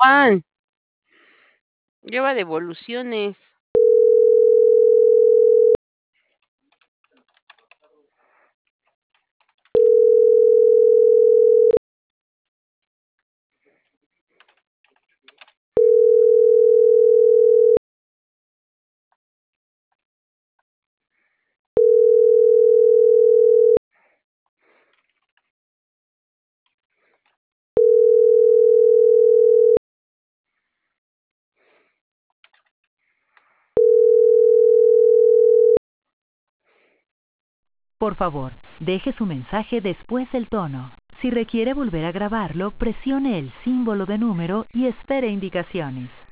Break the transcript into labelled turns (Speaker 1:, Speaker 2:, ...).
Speaker 1: Juan, lleva devoluciones.
Speaker 2: Por favor, deje su mensaje después del tono. Si requiere volver a grabarlo, presione el símbolo de número y espere indicaciones.